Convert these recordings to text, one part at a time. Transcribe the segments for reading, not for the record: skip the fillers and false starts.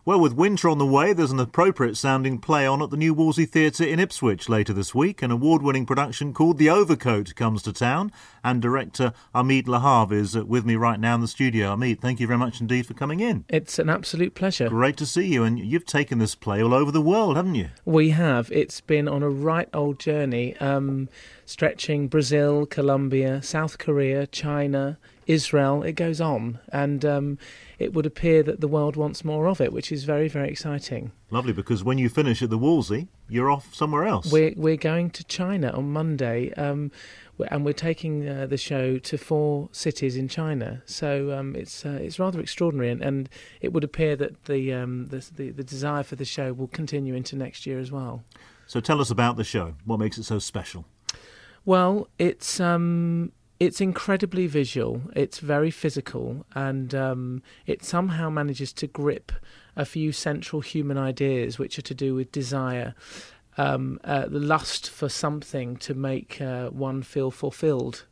Well, with winter on the way, there's an appropriate-sounding play on at the New Wolsey Theatre in Ipswich later this week. An award-winning production called The Overcoat comes to town, and director Amit Lahav is with me right now in the studio. Amit, thank you very much indeed for coming in. It's an absolute pleasure. Great to see you, and you've taken this play all over the world, haven't you? We have. It's been on a right old journey, stretching Brazil, Colombia, South Korea, China, Israel. It goes on, and it would appear that the world wants more of it, which is very, very exciting. Lovely, because when you finish at the Wolsey, you're off somewhere else. We're going to China on Monday, and we're taking the show to 4 cities in China. So it's rather extraordinary, and it would appear that the desire for the show will continue into next year as well. So tell us about the show. What makes it so special? Well, it's incredibly visual, it's very physical, and it somehow manages to grip a few central human ideas which are to do with desire, the lust for something to make one feel fulfilled.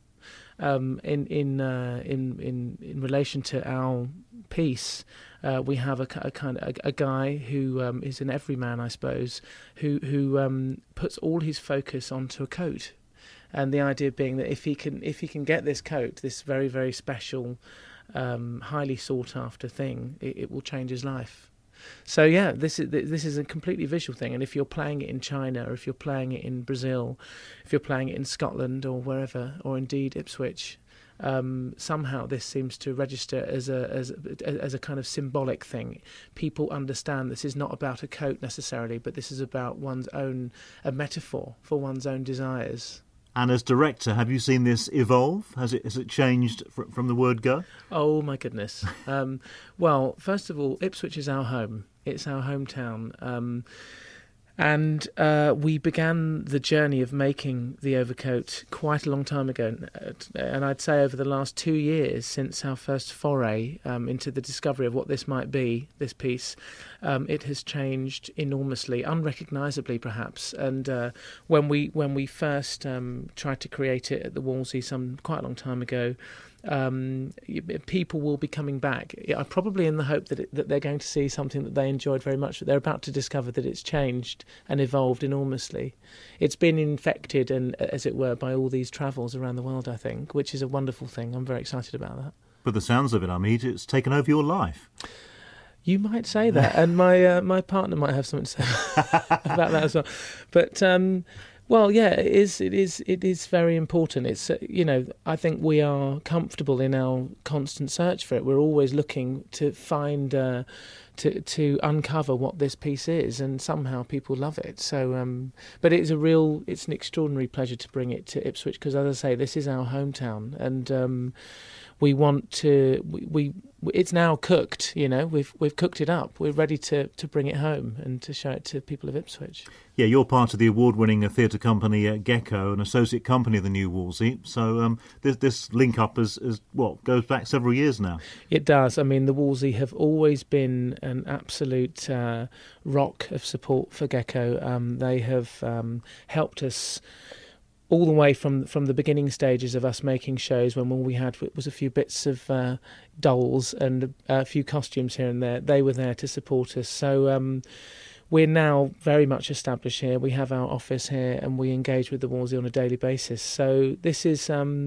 In relation to our piece, we have a guy who is an everyman, I suppose, who puts all his focus onto a coat. And the idea being that if he can get this coat, this very, very special, highly sought after thing, it will change his life. So yeah, this is a completely visual thing. And if you're playing it in China, or if you're playing it in Brazil, if you're playing it in Scotland or wherever, or indeed Ipswich, somehow this seems to register as a kind of symbolic thing. People understand this is not about a coat necessarily, but this is about a metaphor for one's own desires. And as director, have you seen this evolve? Has it changed from the word go? Oh, my goodness. Well, first of all, Ipswich is our home. It's our hometown. And we began the journey of making The Overcoat quite a long time ago. And I'd say over the last 2 years, since our first foray into the discovery of what this might be, this piece, it has changed enormously, unrecognisably perhaps. And when we first tried to create it at the Wolsey quite a long time ago, people will be coming back, probably in the hope that they're going to see something that they enjoyed very much, but they're about to discover that it's changed and evolved enormously. It's been infected, and as it were, by all these travels around the world, I think, which is a wonderful thing. I'm very excited about that. But the sounds of it, Amit, it's taken over your life. You might say that, and my partner might have something to say about that as well. But well, yeah, it is very important. It's I think we are comfortable in our constant search for it. We're always looking to find to uncover what this piece is, and somehow people love it. So, but it's an extraordinary pleasure to bring it to Ipswich, because, as I say, this is our hometown, and we want to. It's now cooked. We've cooked it up. We're ready to bring it home and to show it to people of Ipswich. Yeah, you're part of the award-winning theatre company Gecko, an associate company of the New Wolsey. So this link-up goes back several years now. It does. I mean, the Wolsey have always been an absolute rock of support for Gecko. They have helped us all the way from the beginning stages of us making shows, when all we had was a few bits of dolls and a few costumes here and there. They were there to support us. So we're now very much established here. We have our office here, and we engage with the Wolsey on a daily basis. So this is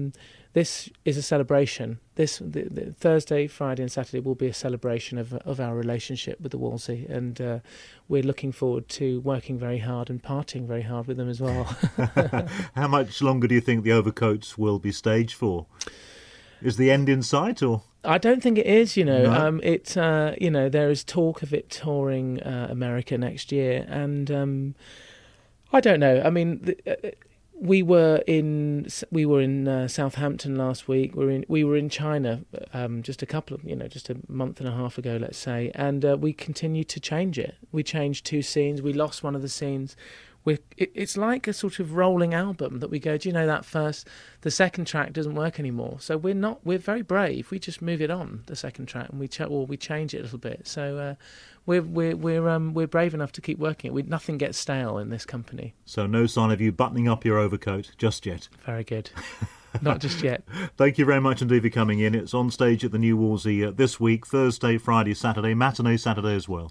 a celebration. The Thursday, Friday and Saturday will be a celebration of our relationship with the Wolsey, and we're looking forward to working very hard and partying very hard with them as well. How much longer do you think the Overcoats will be staged for? Is the end in sight, or...? I don't think it is, No? There is talk of it touring America next year, and I don't know. I mean, we were in Southampton last week. We were in China just a month and a half ago, let's say, and we continue to change it. We changed 2 scenes. We lost one of the scenes. It's like a sort of rolling album that we go, the second track doesn't work anymore. So we're very brave. We just move it on, the second track, and we change it a little bit. So we're brave enough to keep working it. Nothing gets stale in this company. So no sign of you buttoning up your overcoat just yet. Very good. Not just yet. Thank you very much indeed for coming in. It's on stage at the New Wolsey this week, Thursday, Friday, Saturday, matinee Saturday as well.